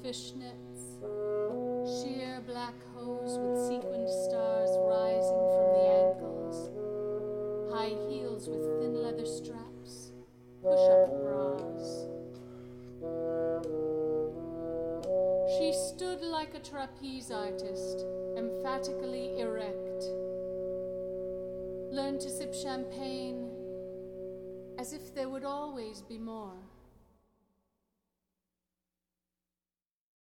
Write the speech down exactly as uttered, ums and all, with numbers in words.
fishnets, sheer black hose with sequined stars rising from the ankles, high heels with thin leather straps, push-up bras. She stood like a trapeze artist, emphatically erect, learned to sip champagne as if there would always be more.